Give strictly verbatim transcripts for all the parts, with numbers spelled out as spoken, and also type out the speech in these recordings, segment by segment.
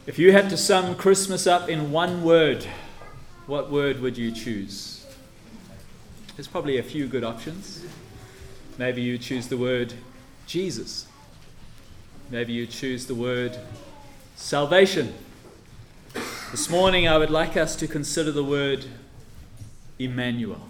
If you had to sum Christmas up in one word, what word would you choose? There's probably a few good options. Maybe you choose the word Jesus. Maybe you choose the word salvation. This morning I would like us to consider the word Emmanuel.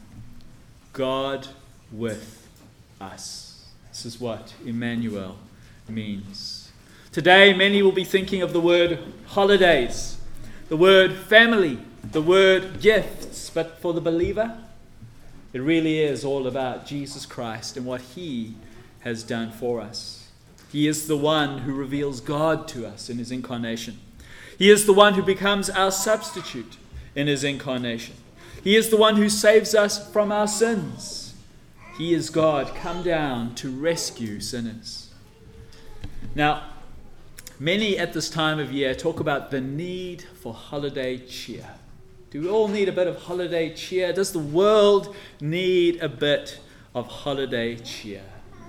God with us. This is what Emmanuel means. Today, many will be thinking of the word holidays, the word family, the word gifts. But for the believer, it really is all about Jesus Christ and what He has done for us. He is the one who reveals God to us in His incarnation. He is the one who becomes our substitute in His incarnation. He is the one who saves us from our sins. He is God come down to rescue sinners. Now, many at this time of year talk about the need for holiday cheer. Do we all need a bit of holiday cheer? Does the world need a bit of holiday cheer?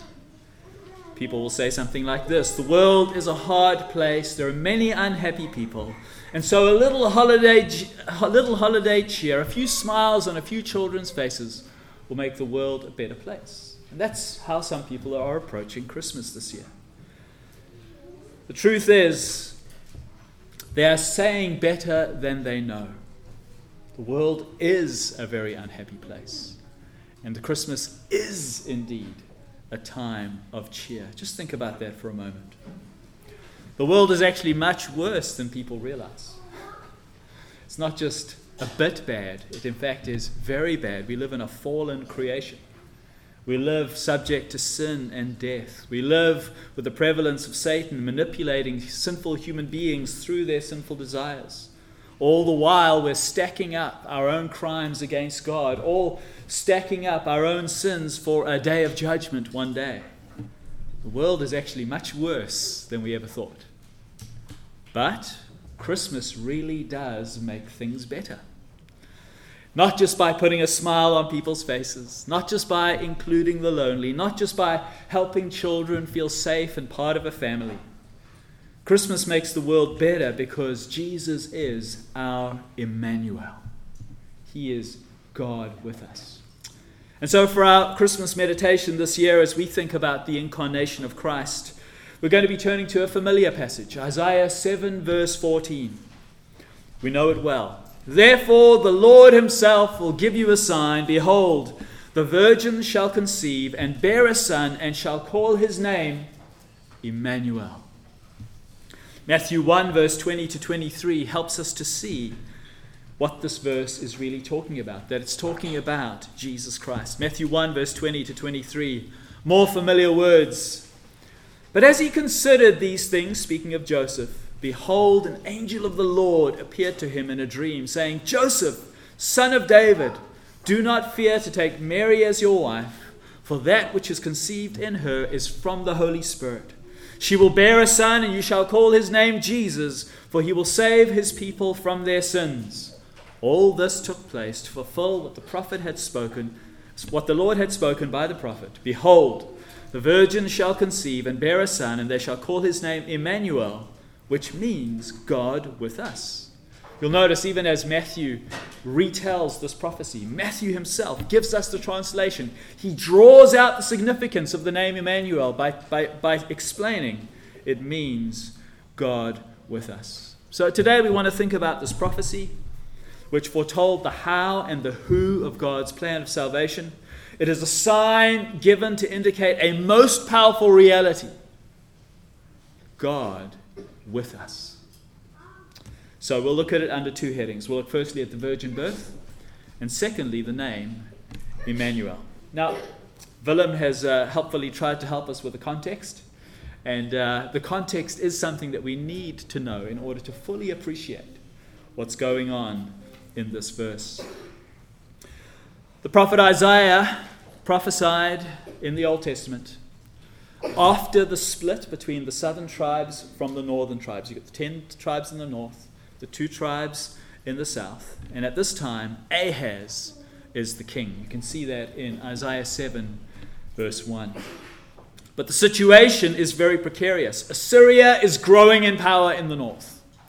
People will say something like this: the world is a hard place. There are many unhappy people. And so a little holiday, a little holiday cheer, a few smiles on a few children's faces will make the world a better place. And that's how some people are approaching Christmas this year. The truth is, they are saying better than they know. The world is a very unhappy place. And Christmas is indeed a time of cheer. Just think about that for a moment. The world is actually much worse than people realize. It's not just a bit bad. It in fact is very bad. We live in a fallen creation. We live subject to sin and death. We live with the prevalence of Satan manipulating sinful human beings through their sinful desires. All the while we're stacking up our own crimes against God, all stacking up our own sins for a day of judgment one day. The world is actually much worse than we ever thought. But Christmas really does make things better. Not just by putting a smile on people's faces, not just by including the lonely, not just by helping children feel safe and part of a family. Christmas makes the world better because Jesus is our Emmanuel. He is God with us. And so for our Christmas meditation this year, as we think about the incarnation of Christ, we're going to be turning to a familiar passage, Isaiah seven verse fourteen. We know it well. Therefore the Lord Himself will give you a sign. Behold, the virgin shall conceive and bear a son, and shall call his name Emmanuel. Matthew one verse twenty to twenty-three helps us to see what this verse is really talking about, that it's talking about Jesus Christ. Matthew one verse twenty to twenty-three, more familiar words. But as he considered these things, speaking of Joseph, behold, an angel of the Lord appeared to him in a dream, saying, Joseph, son of David, do not fear to take Mary as your wife, for that which is conceived in her is from the Holy Spirit. She will bear a son, and you shall call his name Jesus, for he will save his people from their sins. All this took place to fulfill what the prophet had spoken, what the Lord had spoken by the prophet. Behold, the virgin shall conceive and bear a son, and they shall call his name Emmanuel, which means God with us. You'll notice even as Matthew retells this prophecy, Matthew himself gives us the translation. He draws out the significance of the name Emmanuel by, by, by explaining it means God with us. So today we want to think about this prophecy, which foretold the how and the who of God's plan of salvation. It is a sign given to indicate a most powerful reality: God with us. So we'll look at it under two headings. We'll look firstly at the virgin birth, and secondly the name Emmanuel. Now, Willem has uh, helpfully tried to help us with the context, and uh, the context is something that we need to know in order to fully appreciate what's going on in this verse. The prophet Isaiah prophesied in the Old Testament after the split between the southern tribes from the northern tribes. You've got the ten tribes in the north, the two tribes in the south. And at this time, Ahaz is the king. You can see that in Isaiah seven, verse one. But the situation is very precarious. Assyria is growing in power in the north.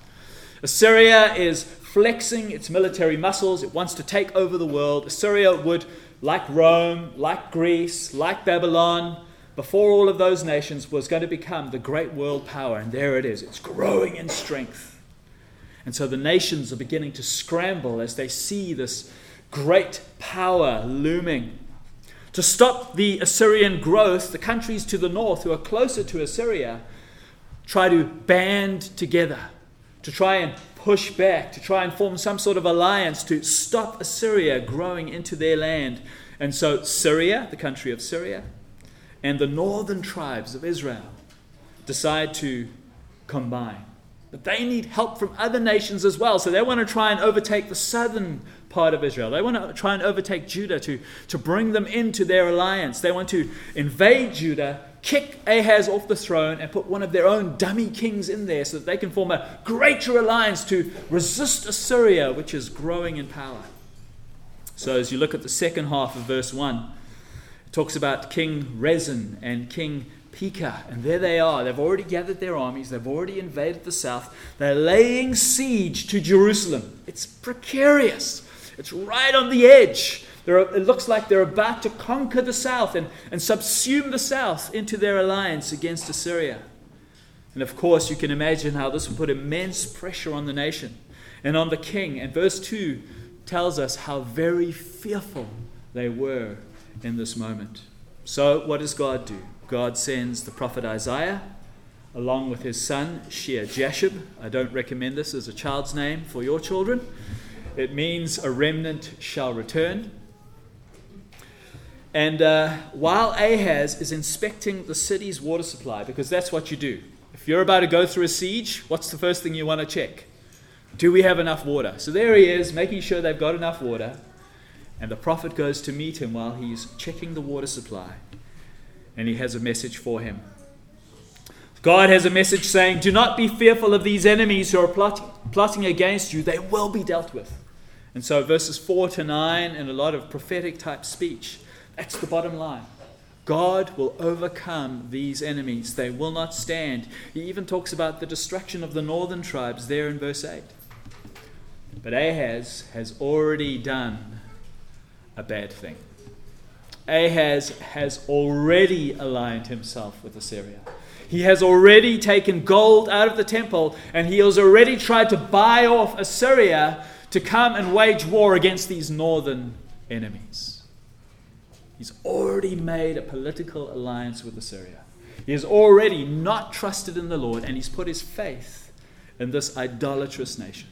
Assyria is flexing its military muscles. It wants to take over the world. Assyria would, like Rome, like Greece, like Babylon, before all of those nations, was going to become the great world power. And there it is. It's growing in strength. And so the nations are beginning to scramble as they see this great power looming. To stop the Assyrian growth, the countries to the north who are closer to Assyria try to band together, to try and push back, to try and form some sort of alliance to stop Assyria growing into their land. And so Syria, the country of Syria, and the northern tribes of Israel decide to combine. But they need help from other nations as well. So they want to try and overtake the southern part of Israel. They want to try and overtake Judah to, to bring them into their alliance. They want to invade Judah, kick Ahaz off the throne, and put one of their own dummy kings in there so that they can form a greater alliance to resist Assyria, which is growing in power. So as you look at the second half of verse one, it talks about King Rezin and King Pekah, and there they are. They've already gathered their armies. They've already invaded the south. They're laying siege to Jerusalem. It's precarious. It's right on the edge. They're, it looks like they're about to conquer the south and, and subsume the south into their alliance against Assyria. And of course, you can imagine how this will put immense pressure on the nation and on the king. And verse two tells us how very fearful they were in this moment. So what does God do? God sends the prophet Isaiah along with his son Shear-Jashub. I don't recommend this as a child's name for your children. It means a remnant shall return. And uh, while Ahaz is inspecting the city's water supply, because that's what you do. If you're about to go through a siege, what's the first thing you want to check? Do we have enough water? So there he is, making sure they've got enough water. And the prophet goes to meet him while he's checking the water supply. And he has a message for him. God has a message saying, do not be fearful of these enemies who are plotting, plotting against you. They will be dealt with. And so verses four to nine and a lot of prophetic type speech, that's the bottom line. God will overcome these enemies. They will not stand. He even talks about the destruction of the northern tribes there in verse eight. But Ahaz has already done a bad thing. Ahaz has already aligned himself with Assyria. He has already taken gold out of the temple, and he has already tried to buy off Assyria to come and wage war against these northern enemies. He's already made a political alliance with Assyria. He has already not trusted in the Lord, and he's put his faith in this idolatrous nation.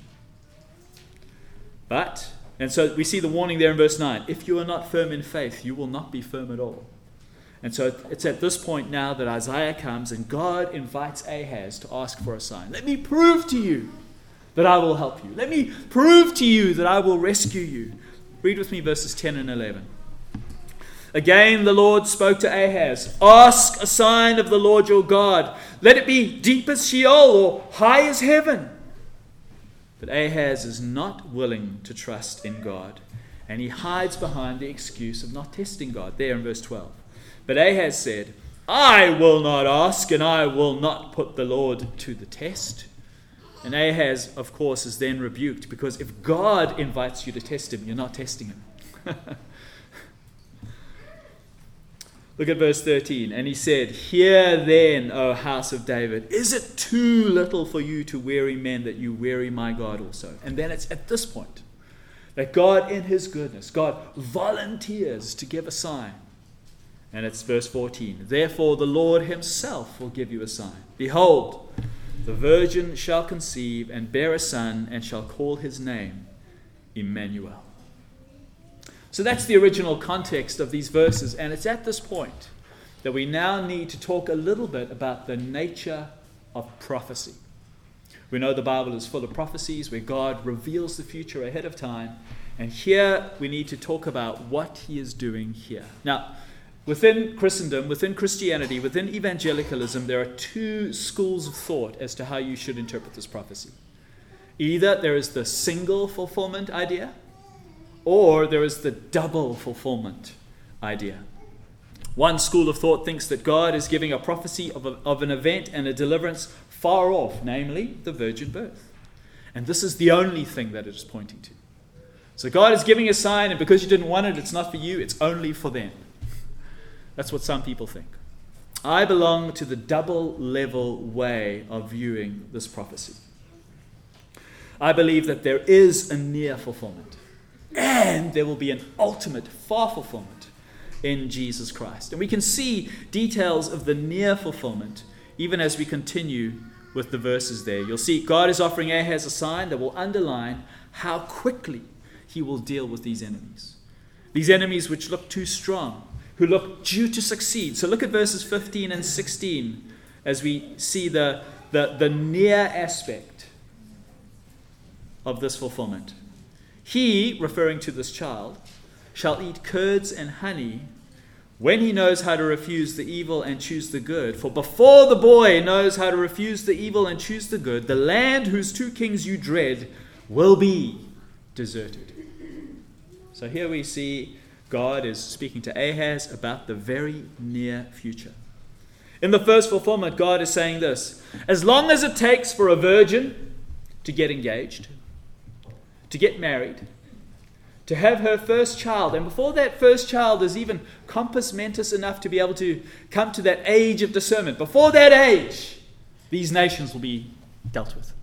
But And so we see the warning there in verse nine. If you are not firm in faith, you will not be firm at all. And so it's at this point now that Isaiah comes and God invites Ahaz to ask for a sign. Let me prove to you that I will help you. Let me prove to you that I will rescue you. Read with me verses ten and eleven. Again the Lord spoke to Ahaz. Ask a sign of the Lord your God. Let it be deep as Sheol or high as heaven. But Ahaz is not willing to trust in God, and he hides behind the excuse of not testing God. There in verse twelve. But Ahaz said, I will not ask, and I will not put the Lord to the test. And Ahaz, of course, is then rebuked, because if God invites you to test him, you're not testing him. Look at verse thirteen. And he said, Hear then, O house of David, is it too little for you to weary men that you weary my God also? And then it's at this point that God in his goodness, God volunteers to give a sign. And it's verse fourteen. Therefore the Lord himself will give you a sign. Behold, the virgin shall conceive and bear a son, and shall call his name Emmanuel. So that's the original context of these verses, and it's at this point that we now need to talk a little bit about the nature of prophecy. We know the Bible is full of prophecies where God reveals the future ahead of time, and here we need to talk about what he is doing here. Now, within Christendom, within Christianity, within evangelicalism, there are two schools of thought as to how you should interpret this prophecy. Either there is the single fulfillment idea, or there is the double fulfillment idea. One school of thought thinks that God is giving a prophecy of, a, of an event and a deliverance far off, namely the virgin birth. And this is the only thing that it is pointing to. So God is giving a sign, and because you didn't want it, it's not for you, it's only for them. That's what some people think. I belong to the double level way of viewing this prophecy. I believe that there is a near fulfillment, and there will be an ultimate far fulfillment in Jesus Christ. And we can see details of the near fulfillment even as we continue with the verses there. You'll see God is offering Ahaz a sign that will underline how quickly he will deal with these enemies. These enemies which look too strong, who look due to succeed. So look at verses fifteen and sixteen as we see the, the, the near aspect of this fulfillment. He, referring to this child, shall eat curds and honey when he knows how to refuse the evil and choose the good. For before the boy knows how to refuse the evil and choose the good, the land whose two kings you dread will be deserted. So here we see God is speaking to Ahaz about the very near future. In the first fulfillment, God is saying this: as long as it takes for a virgin to get engaged, to get married, to have her first child, and before that first child is even compos mentis enough to be able to come to that age of discernment, before that age, these nations will be dealt with.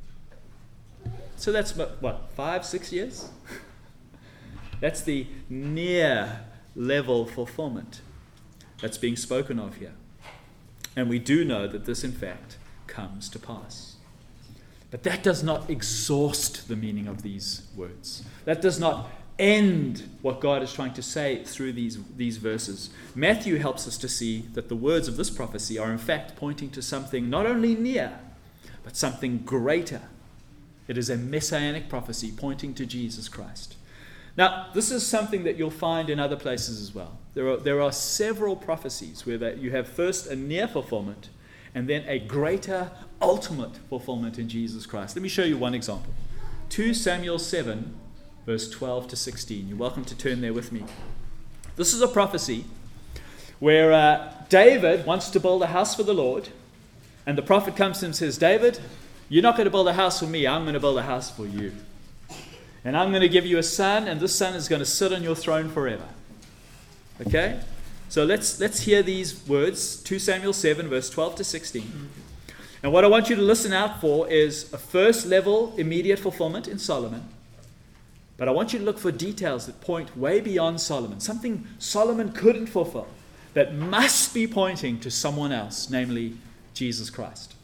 So that's what, five, six years? That's the near level fulfillment that's being spoken of here. And we do know that this, in fact, comes to pass. But that does not exhaust the meaning of these words. That does not end what God is trying to say through these, these verses. Matthew helps us to see that the words of this prophecy are, in fact, pointing to something not only near, but something greater. It is a messianic prophecy pointing to Jesus Christ. Now, this is something that you'll find in other places as well. There are, there are several prophecies where that you have first a near fulfillment and then a greater ultimate fulfillment in Jesus Christ. Let me show you one example. Second Samuel seven, verse twelve to sixteen. You're welcome to turn there with me. This is a prophecy where uh, David wants to build a house for the Lord, and the prophet comes to him and says, David, you're not going to build a house for me, I'm going to build a house for you. And I'm going to give you a son, and this son is going to sit on your throne forever. Okay? So let's let's hear these words, Second Samuel seven, verse twelve to sixteen. And what I want you to listen out for is a first level immediate fulfillment in Solomon. But I want you to look for details that point way beyond Solomon. Something Solomon couldn't fulfill that must be pointing to someone else, namely Jesus Christ.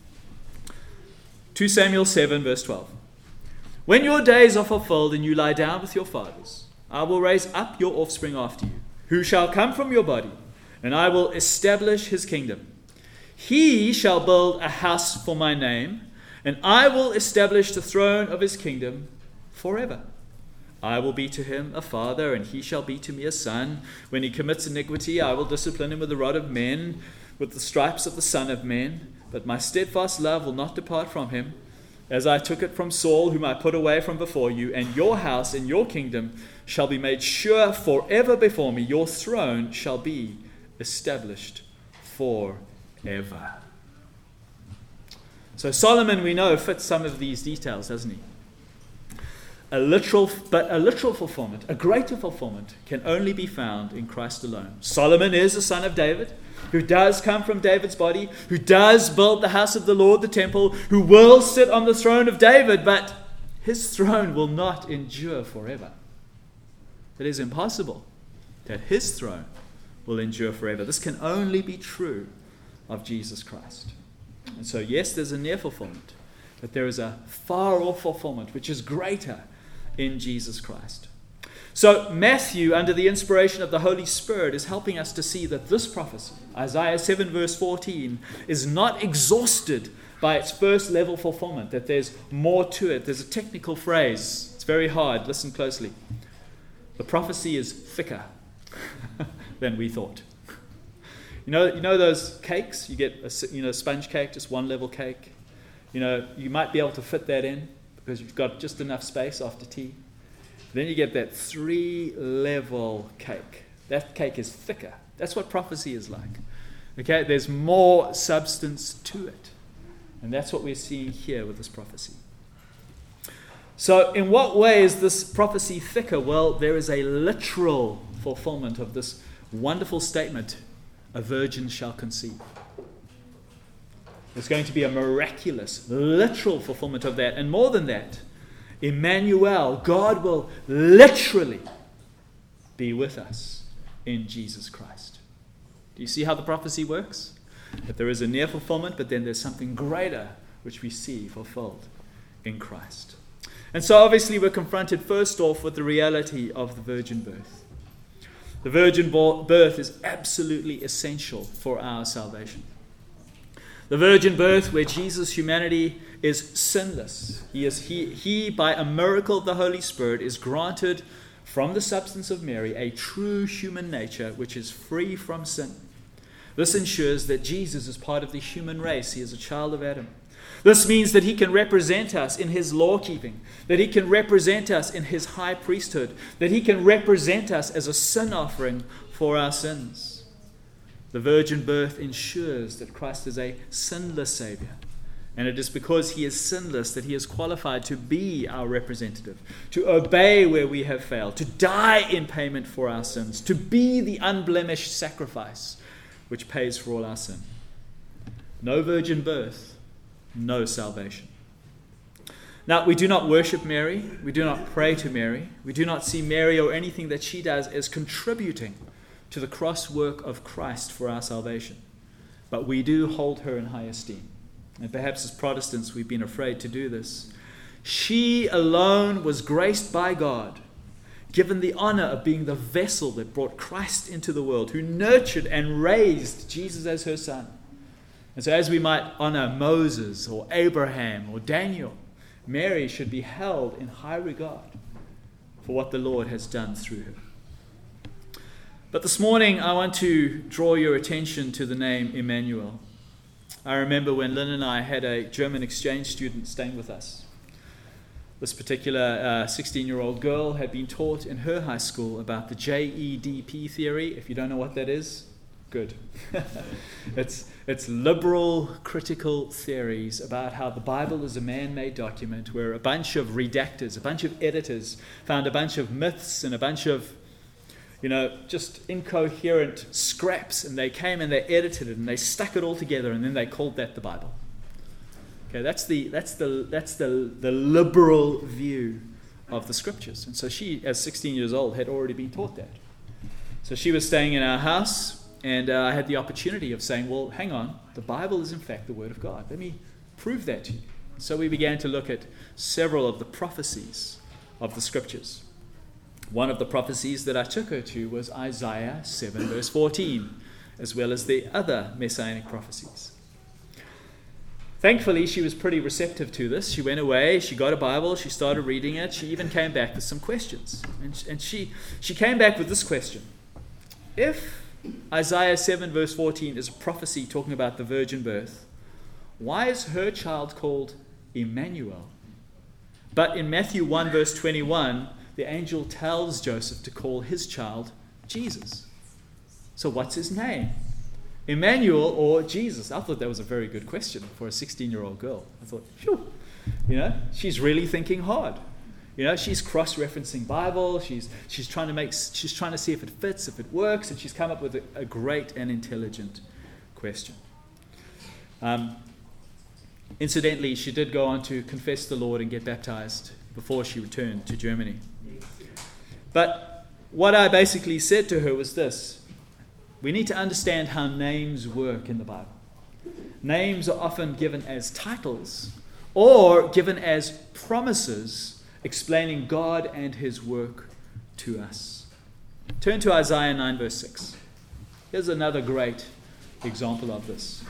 Second Samuel seven, verse twelve. When your days are fulfilled and you lie down with your fathers, I will raise up your offspring after you, who shall come from your body, and I will establish his kingdom. He shall build a house for my name, and I will establish the throne of his kingdom forever. I will be to him a father, and he shall be to me a son. When he commits iniquity, I will discipline him with the rod of men, with the stripes of the Son of Men. But my steadfast love will not depart from him, as I took it from Saul, whom I put away from before you. And your house and your kingdom shall be made sure forever before me. Your throne shall be established forever. So Solomon, we know, fits some of these details, doesn't he? A literal, but a literal fulfillment, a greater fulfillment, can only be found in Christ alone. Solomon is the son of David, who does come from David's body, who does build the house of the Lord, the temple, who will sit on the throne of David, but his throne will not endure forever. It is impossible that his throne will endure forever. This can only be true of Jesus Christ. And so, yes, there's a near fulfillment, but there is a far off fulfillment which is greater in Jesus Christ. So Matthew, under the inspiration of the Holy Spirit, is helping us to see that this prophecy, Isaiah seven verse fourteen, is not exhausted by its first level fulfillment, that there's more to it. There's a technical phrase. It's very hard. Listen closely. The prophecy is thicker than we thought. You know, you know those cakes? You get a you know, sponge cake, just one level cake. You know, you might be able to fit that in because you've got just enough space after tea. Then you get that three-level cake. That cake is thicker. That's what prophecy is like. Okay, there's more substance to it. And that's what we're seeing here with this prophecy. So in what way is this prophecy thicker? Well, there is a literal fulfillment of this wonderful statement, a virgin shall conceive. There's going to be a miraculous, literal fulfillment of that. And more than that, Emmanuel, God will literally be with us in Jesus Christ. Do you see how the prophecy works? That there is a near fulfillment, but then there's something greater which we see fulfilled in Christ. And so obviously we're confronted first off with the reality of the virgin birth. The virgin birth is absolutely essential for our salvation. The virgin birth where Jesus' humanity is sinless. He, is, he, he, by a miracle of the Holy Spirit, is granted from the substance of Mary a true human nature which is free from sin. This ensures that Jesus is part of the human race. He is a child of Adam. This means that he can represent us in his law-keeping, that he can represent us in his high priesthood, that he can represent us as a sin offering for our sins. The virgin birth ensures that Christ is a sinless Savior. And it is because he is sinless that he is qualified to be our representative, to obey where we have failed, to die in payment for our sins, to be the unblemished sacrifice which pays for all our sin. No virgin birth, no salvation. Now, we do not worship Mary. We do not pray to Mary. We do not see Mary or anything that she does as contributing to the cross work of Christ for our salvation. But we do hold her in high esteem. And perhaps as Protestants, we've been afraid to do this. She alone was graced by God, given the honor of being the vessel that brought Christ into the world, who nurtured and raised Jesus as her son. And so as we might honor Moses or Abraham or Daniel, Mary should be held in high regard for what the Lord has done through her. But this morning, I want to draw your attention to the name Emmanuel. I remember when Lynn and I had a German exchange student staying with us. This particular uh, sixteen-year-old girl had been taught in her high school about the J E D P theory. If you don't know what that is, good. it's, it's liberal critical theories about how the Bible is a man-made document where a bunch of redactors, a bunch of editors found a bunch of myths and a bunch of you know, just incoherent scraps, and they came and they edited it and they stuck it all together, and then they called that the Bible. Okay, that's the that's the that's the the liberal view of the scriptures. And so she, as sixteen years old, had already been taught that. So she was staying in our house, and uh, I had the opportunity of saying, well, hang on, the Bible is in fact the Word of God. Let me prove that to you. So we began to look at several of the prophecies of the scriptures. One of the prophecies that I took her to was Isaiah seven verse fourteen, as well as the other messianic prophecies. Thankfully, she was pretty receptive to this. She went away, she got a Bible, she started reading it, she even came back with some questions. And, and she, she came back with this question. If Isaiah seven verse fourteen is a prophecy talking about the virgin birth, why is her child called Emmanuel? But in Matthew one verse twenty-one, the angel tells Joseph to call his child Jesus. So what's his name? Emmanuel or Jesus? I thought that was a very good question for a sixteen-year-old girl. I thought, phew, you know, she's really thinking hard. You know, she's cross-referencing Bible. She's she's trying to make she's trying to see if it fits, if it works, and she's come up with a, a great and intelligent question. Um, incidentally, she did go on to confess the Lord and get baptized before she returned to Germany. But what I basically said to her was this. We need to understand how names work in the Bible. Names are often given as titles or given as promises explaining God and his work to us. Turn to Isaiah nine verse six. Here's another great example of this.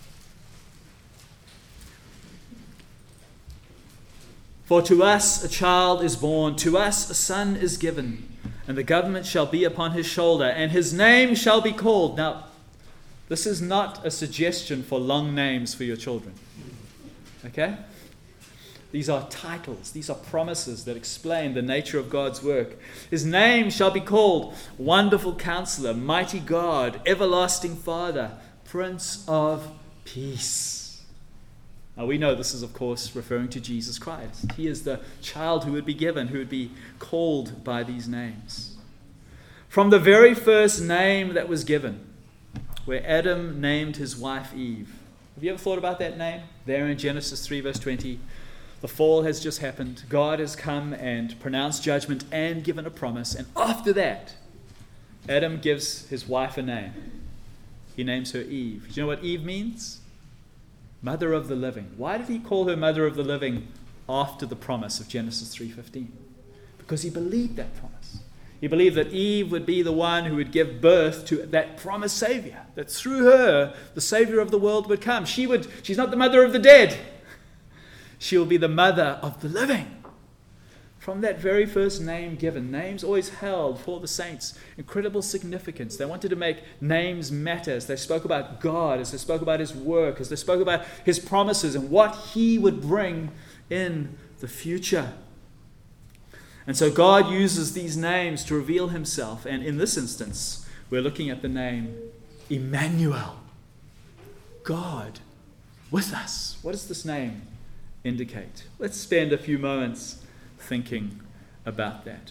For to us a child is born, to us a son is given, and the government shall be upon his shoulder, and his name shall be called. Now, this is not a suggestion for long names for your children. Okay? These are titles, these are promises that explain the nature of God's work. His name shall be called Wonderful Counselor, Mighty God, Everlasting Father, Prince of Peace. Now we know this is, of course, referring to Jesus Christ. He is the child who would be given, who would be called by these names. From the very first name that was given, where Adam named his wife Eve. Have you ever thought about that name? There in Genesis three verse twenty, the fall has just happened. God has come and pronounced judgment and given a promise. And after that, Adam gives his wife a name. He names her Eve. Do you know what Eve means? Mother of the living. Why did he call her mother of the living after the promise of Genesis three fifteen? Because he believed that promise. He believed that Eve would be the one who would give birth to that promised Savior, that through her, the Savior of the world would come. She would, she's not the mother of the dead. She will be the mother of the living. From that very first name given, names always held for the saints incredible significance. They wanted to make names matter as they spoke about God, as they spoke about his work, as they spoke about his promises and what he would bring in the future. And so God uses these names to reveal himself. And in this instance, we're looking at the name Emmanuel. God with us. What does this name indicate? Let's spend a few moments thinking about that.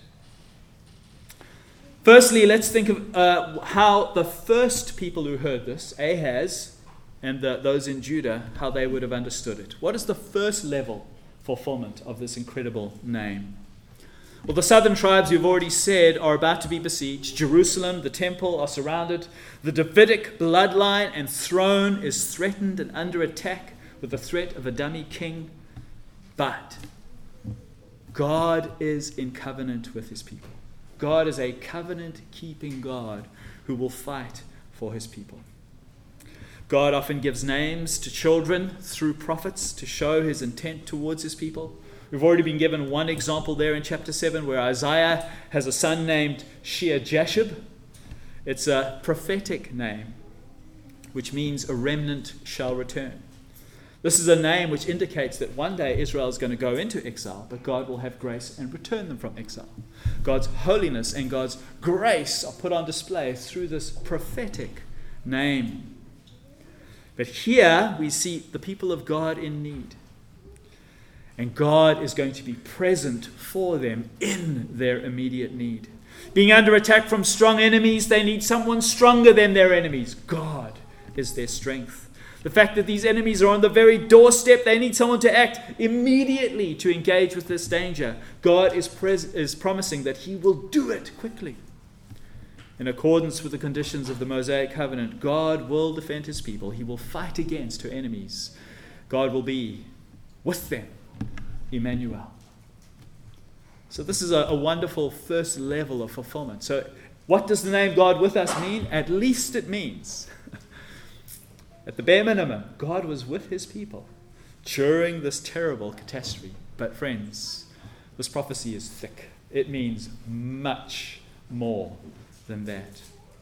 Firstly, let's think of uh, how the first people who heard this, Ahaz and the, those in Judah, how they would have understood it. What is the first level fulfillment of this incredible name? Well, the southern tribes, we've already said, are about to be besieged. Jerusalem, the temple, are surrounded. The Davidic bloodline and throne is threatened and under attack with the threat of a dummy king. But God is in covenant with his people. God is a covenant-keeping God who will fight for his people. God often gives names to children through prophets to show his intent towards his people. We've already been given one example there in chapter seven where Isaiah has a son named Shear-Jashub. It's a prophetic name, which means a remnant shall return. This is a name which indicates that one day Israel is going to go into exile, but God will have grace and return them from exile. God's holiness and God's grace are put on display through this prophetic name. But here we see the people of God in need. And God is going to be present for them in their immediate need. Being under attack from strong enemies, they need someone stronger than their enemies. God is their strength. The fact that these enemies are on the very doorstep, they need someone to act immediately to engage with this danger. God is, pres- is promising that he will do it quickly. In accordance with the conditions of the Mosaic covenant, God will defend his people. He will fight against her enemies. God will be with them. Emmanuel. So this is a, a wonderful first level of fulfillment. So what does the name God with us mean? At least it means, at the bare minimum, God was with his people during this terrible catastrophe. But friends, this prophecy is thick. It means much more than that.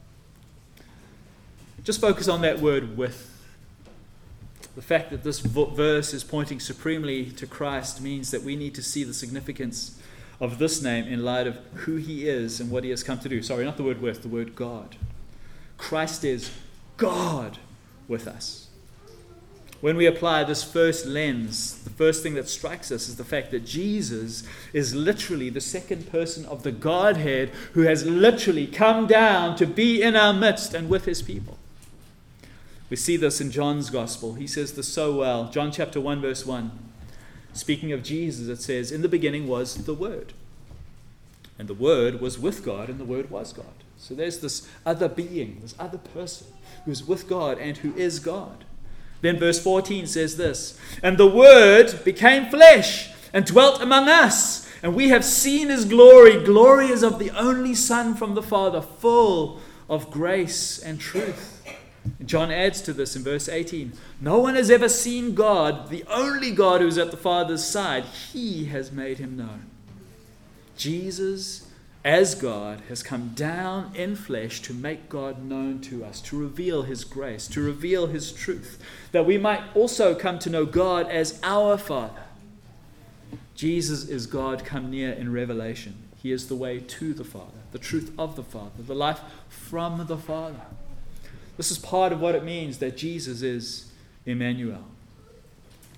Just focus on that word with. The fact that this verse is pointing supremely to Christ means that we need to see the significance of this name in light of who he is and what he has come to do. Sorry, not the word with, the word God. Christ is God with us. When we apply this first lens, the first thing that strikes us is the fact that Jesus is literally the second person of the Godhead who has literally come down to be in our midst and with his people. We see this in John's Gospel. He says this so well. John chapter one, verse one. Speaking of Jesus, it says, in the beginning was the Word. And the Word was with God, and the Word was God. So there's this other being, this other person who's with God and who is God. Then verse fourteen says this, and the Word became flesh and dwelt among us. And we have seen his glory. Glory is of the only Son from the Father, full of grace and truth. John adds to this in verse eighteen. No one has ever seen God, the only God who is at the Father's side. He has made him known. Jesus, as God, has come down in flesh to make God known to us, to reveal his grace, to reveal his truth, that we might also come to know God as our Father. Jesus is God come near in Revelation. He is the way to the Father, the truth of the Father, the life from the Father. This is part of what it means that Jesus is Emmanuel.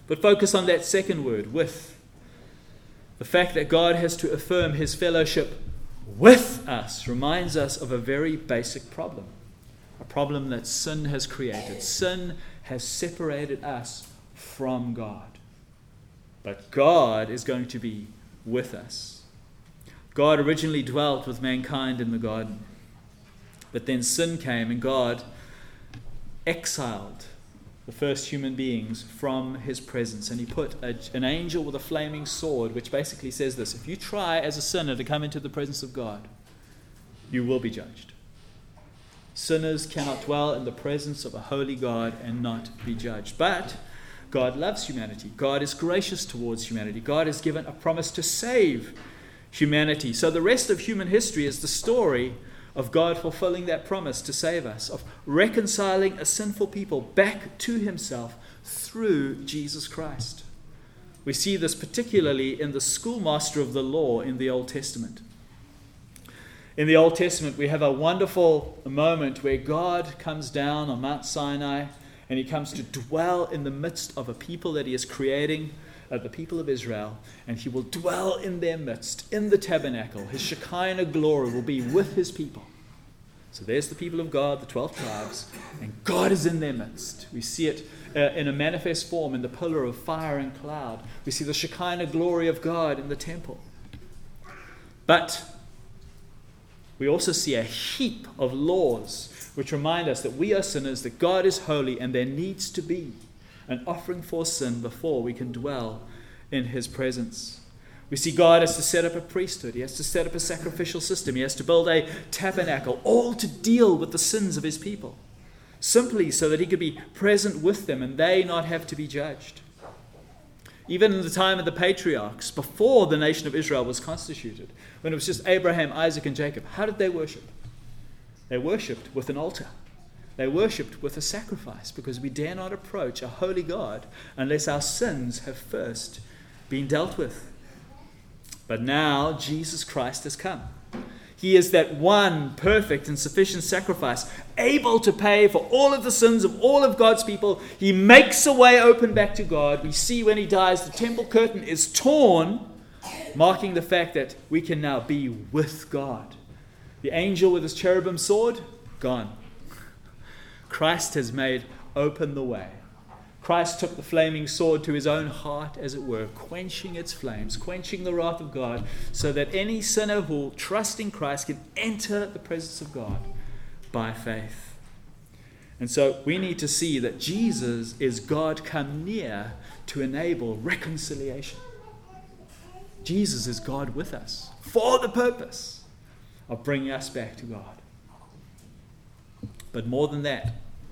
But focus on that second word, with. The fact that God has to affirm his fellowship with us reminds us of a very basic problem. A problem that sin has created. Sin has separated us from God. But God is going to be with us. God originally dwelt with mankind in the garden. But then sin came and God exiled the first human beings from his presence. And he put a, an angel with a flaming sword, which basically says this: if you try as a sinner to come into the presence of God, you will be judged. Sinners cannot dwell in the presence of a holy God and not be judged. But God loves humanity. God is gracious towards humanity. God has given a promise to save humanity. So the rest of human history is the story of God fulfilling that promise to save us, of reconciling a sinful people back to himself through Jesus Christ. We see this particularly in the schoolmaster of the law in the Old Testament. In the Old Testament, we have a wonderful moment where God comes down on Mount Sinai and he comes to dwell in the midst of a people that he is creating, uh, the people of Israel, and he will dwell in their midst, in the tabernacle. His Shekinah glory will be with his people. So there's the people of God, the twelve tribes, and God is in their midst. We see it uh, in a manifest form in the pillar of fire and cloud. We see the Shekinah glory of God in the temple. But we also see a heap of laws which remind us that we are sinners, that God is holy, and there needs to be an offering for sin before we can dwell in his presence. We see God has to set up a priesthood. He has to set up a sacrificial system. He has to build a tabernacle, all to deal with the sins of his people, simply so that he could be present with them and they not have to be judged. Even in the time of the patriarchs, before the nation of Israel was constituted, when it was just Abraham, Isaac, and Jacob, how did they worship? They worshipped with an altar. They worshipped with a sacrifice, because we dare not approach a holy God unless our sins have first been dealt with. But now Jesus Christ has come. He is that one perfect and sufficient sacrifice, able to pay for all of the sins of all of God's people. He makes a way open back to God. We see when he dies, the temple curtain is torn, marking the fact that we can now be with God. The angel with his cherubim sword, gone. Christ has made open the way. Christ took the flaming sword to his own heart, as it were, quenching its flames, quenching the wrath of God, so that any sinner who will trust in Christ can enter the presence of God by faith. And so we need to see that Jesus is God come near to enable reconciliation. Jesus is God with us for the purpose of bringing us back to God. But more than that,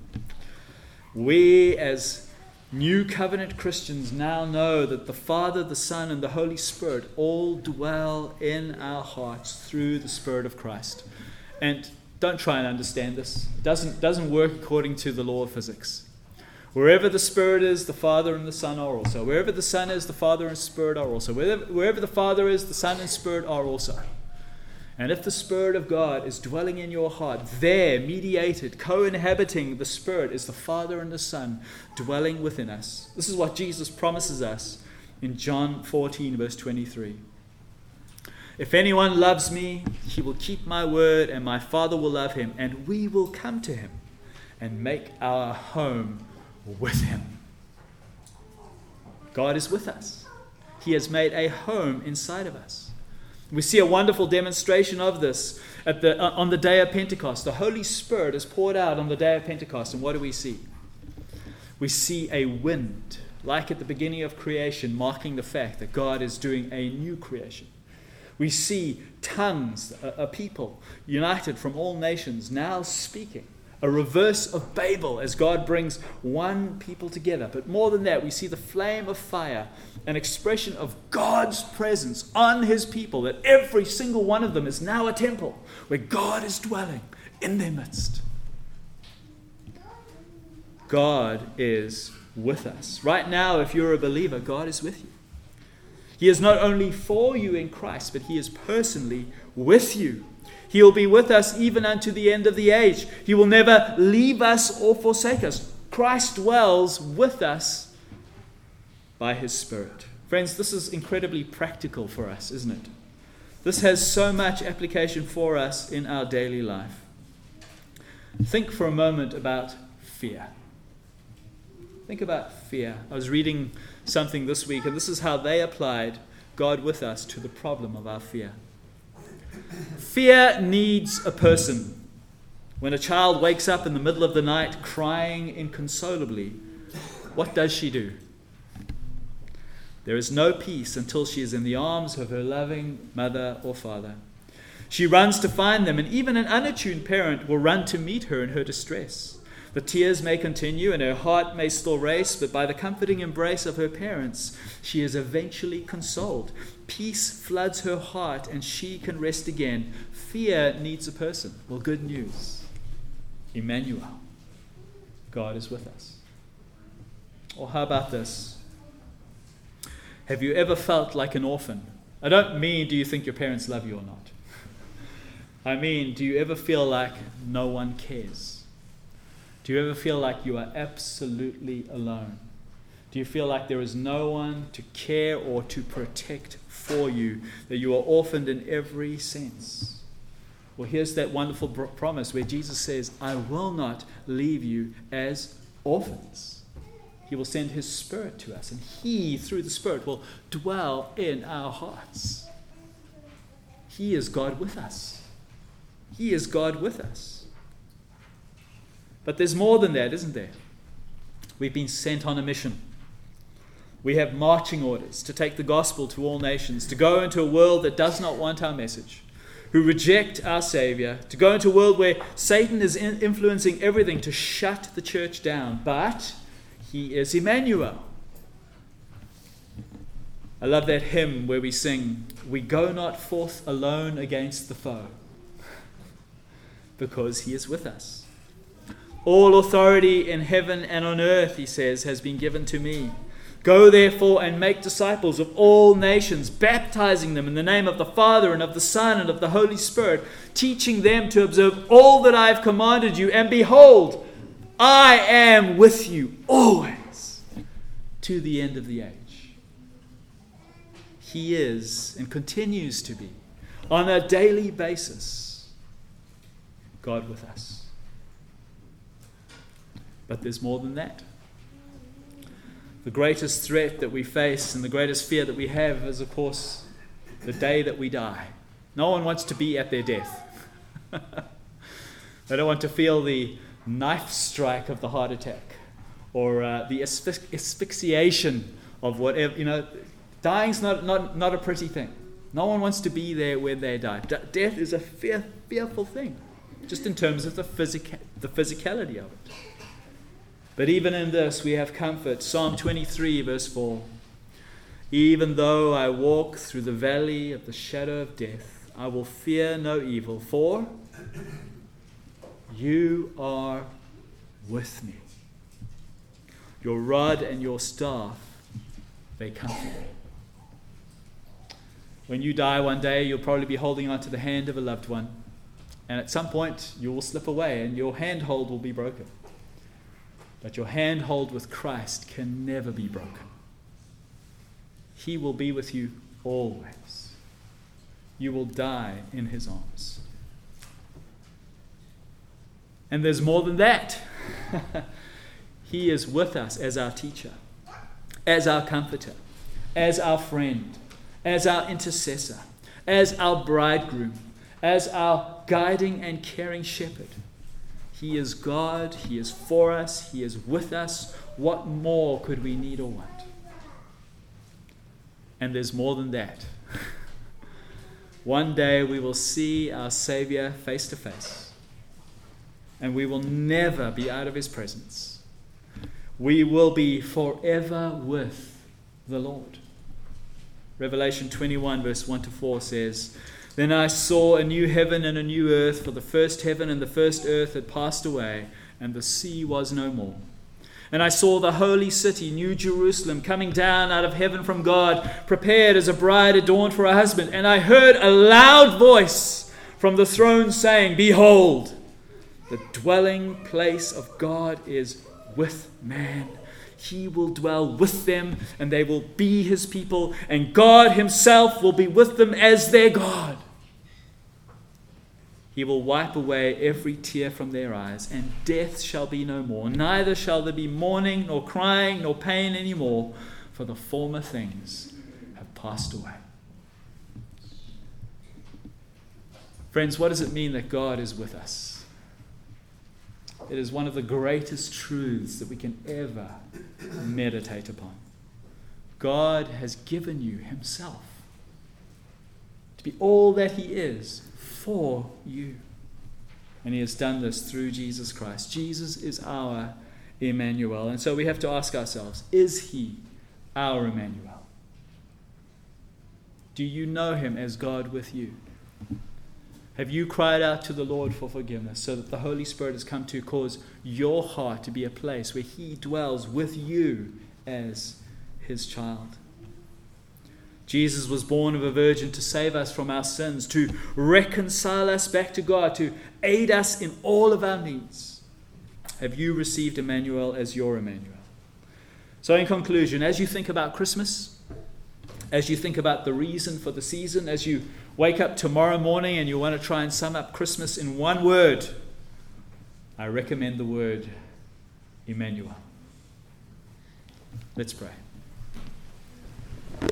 we as New Covenant Christians now know that the Father, the Son, and the Holy Spirit all dwell in our hearts through the Spirit of Christ. And don't try and understand this. It doesn't, doesn't work according to the law of physics. Wherever the Spirit is, the Father and the Son are also. Wherever the Son is, the Father and Spirit are also. Wherever, wherever the Father is, the Son and Spirit are also. And if the Spirit of God is dwelling in your heart, there, mediated, co-inhabiting the Spirit, is the Father and the Son dwelling within us. This is what Jesus promises us in John fourteen, verse twenty-three. If anyone loves me, he will keep my word, and my Father will love him, and we will come to him and make our home with him. God is with us. He has made a home inside of us. We see a wonderful demonstration of this at the, uh, on the day of Pentecost. The Holy Spirit is poured out on the day of Pentecost. And what do we see? We see a wind, like at the beginning of creation, marking the fact that God is doing a new creation. We see tongues, a, a people united from all nations, now speaking. A reverse of Babel as God brings one people together. But more than that, we see the flame of fire, an expression of God's presence on his people, that every single one of them is now a temple where God is dwelling in their midst. God is with us. Right now, if you're a believer, God is with you. He is not only for you in Christ, but he is personally with you. He will be with us even unto the end of the age. He will never leave us or forsake us. Christ dwells with us by his Spirit. Friends, this is incredibly practical for us, isn't it? This has so much application for us in our daily life. Think for a moment about fear. Think about fear. I was reading something this week, and this is how they applied God with us to the problem of our fear. Fear needs a person. When a child wakes up in the middle of the night crying inconsolably, what does she do? There is no peace until she is in the arms of her loving mother or father. She runs to find them, and even an unattuned parent will run to meet her in her distress. The tears may continue and her heart may still race, but by the comforting embrace of her parents, she is eventually consoled. Peace floods her heart and she can rest again. Fear needs a person. Well, good news. Emmanuel. God is with us. Or how about this? Have you ever felt like an orphan? I don't mean do you think your parents love you or not. I mean, do you ever feel like no one cares? Do you ever feel like you are absolutely alone? Do you feel like there is no one to care or to protect for you, that you are orphaned in every sense? Well, here's that wonderful pr- promise where Jesus says, I will not leave you as orphans. He will send his Spirit to us, and he, through the Spirit, will dwell in our hearts. He is God with us. He is God with us. But there's more than that, isn't there? We've been sent on a mission. We have marching orders to take the gospel to all nations, to go into a world that does not want our message, who reject our Savior, to go into a world where Satan is in influencing everything to shut the church down. But he is Emmanuel. I love that hymn where we sing, we go not forth alone against the foe, because he is with us. All authority in heaven and on earth, he says, has been given to me. Go therefore and make disciples of all nations, baptizing them in the name of the Father and of the Son and of the Holy Spirit, teaching them to observe all that I have commanded you. And behold, I am with you always to the end of the age. He is and continues to be, on a daily basis, God with us. But there's more than that. The greatest threat that we face and the greatest fear that we have is, of course, the day that we die. No one wants to be at their death. They don't want to feel the knife strike of the heart attack or uh, the asphy- asphyxiation of whatever. You know, dying's not, not, not a pretty thing. No one wants to be there when they die. D- death is a fear, fearful thing, just in terms of the, physica- the physicality of it. But even in this, we have comfort. Psalm twenty-three, verse four. Even though I walk through the valley of the shadow of death, I will fear no evil, for you are with me. Your rod and your staff, they comfort me. When you die one day, you'll probably be holding on to the hand of a loved one. And at some point, you will slip away and your handhold will be broken. But your handhold with Christ can never be broken. He will be with you always. You will die in his arms. And there's more than that. He is with us as our teacher, as our comforter, as our friend, as our intercessor, as our bridegroom, as our guiding and caring shepherd. He is God, he is for us, he is with us. What more could we need or want? And there's more than that. One day we will see our Savior face to face, and we will never be out of his presence. We will be forever with the Lord. Revelation twenty-one, verse one to four says, Then I saw a new heaven and a new earth, for the first heaven and the first earth had passed away, and the sea was no more. And I saw the holy city, New Jerusalem, coming down out of heaven from God, prepared as a bride adorned for her husband. And I heard a loud voice from the throne saying, Behold, the dwelling place of God is with man. He will dwell with them, and they will be his people, and God himself will be with them as their God. He will wipe away every tear from their eyes, and death shall be no more. Neither shall there be mourning, nor crying, nor pain any more, for the former things have passed away. Friends, what does it mean that God is with us? It is one of the greatest truths that we can ever meditate upon. God has given you himself to be all that he is for you. And he has done this through Jesus Christ. Jesus is our Emmanuel. And so we have to ask ourselves, is he our Emmanuel? Do you know him as God with you? Have you cried out to the Lord for forgiveness so that the Holy Spirit has come to cause your heart to be a place where he dwells with you as his child? Jesus was born of a virgin to save us from our sins, to reconcile us back to God, to aid us in all of our needs. Have you received Emmanuel as your Emmanuel? So in conclusion, as you think about Christmas, as you think about the reason for the season, as you wake up tomorrow morning and you want to try and sum up Christmas in one word, I recommend the word Emmanuel. Let's pray.